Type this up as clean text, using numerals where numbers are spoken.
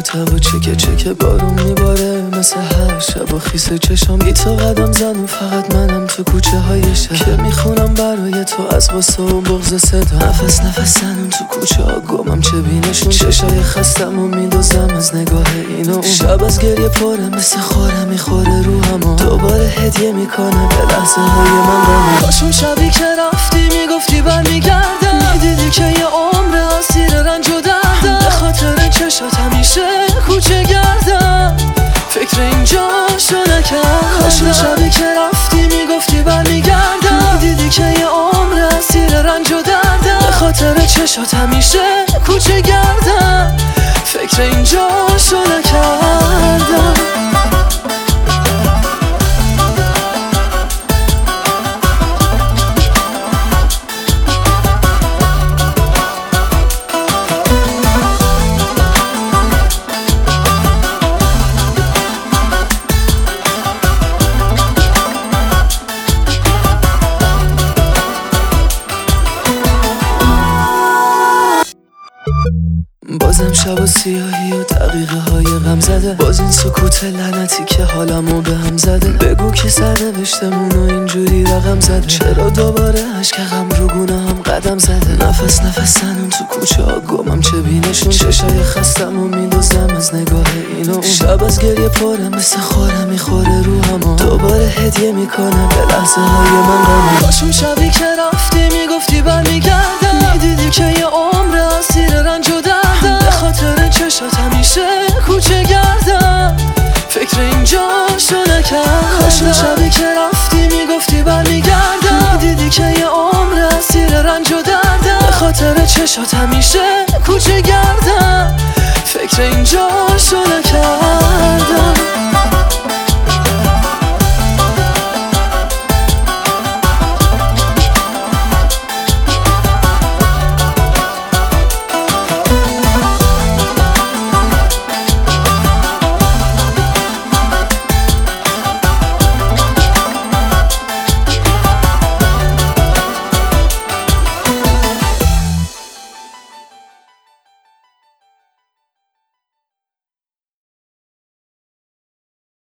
و چکه چکه بارون میباره مثل هر شب و خیس چشم بی تو قدم زن و فقط منم تو کوچه های شهر که میخونم برای تو از غصه و بغض صدا نفس نفسنم تو کوچه ها گمم چه بینشون چشای خستم و میدوزم از نگاه اینو اون شب از گریه پره مثل خوره میخوره روحم دوباره هدیه میکنه به لحظه های من غمه کاشون شبی که رفتی میگفتی برمیگردم میدیدی که یه عمر اسیر رنج و دردم به خاطر چشات همیشه کوچه گردم فکر اینجاشو نکردم کاشون شبی که رفتی میگفتی برمیگردم میدیدی که یه عمر اسیر رنج و دردم به خاطر چشات همیشه کوچه گردم فکر اینجاشو نکردم بازم شب و سیاهی و دقیقه های غم زده باز این سکوت لعنتی که حالمو به هم زده بگو که سرنوشتمون و اینجوری رقم زده چرا دوباره عشق غم رو گونه هم قدم زده نفس نفسنم تو کوچه ها گمم چه بینشون چشای خستم و میدوزم از نگاه اینو اون شب از گریه پره مثل خوره میخوره روحم دوباره هدیه میکنه به لحظه های من غمه کاشون شبی که رفتی میگفتی برمیگردم میدیدی که یه عمر اسیر رنج و دردم به خاطر چشات همیشه کوچه گردم فکر اینجاشو نکردم کاشون شبی که رفتی میگفتی برمیگردم میدیدی که یه عمر اسیر رنج و دردم به خاطر چشات همیشه کوچه گردم فکر اینجاشو نکردم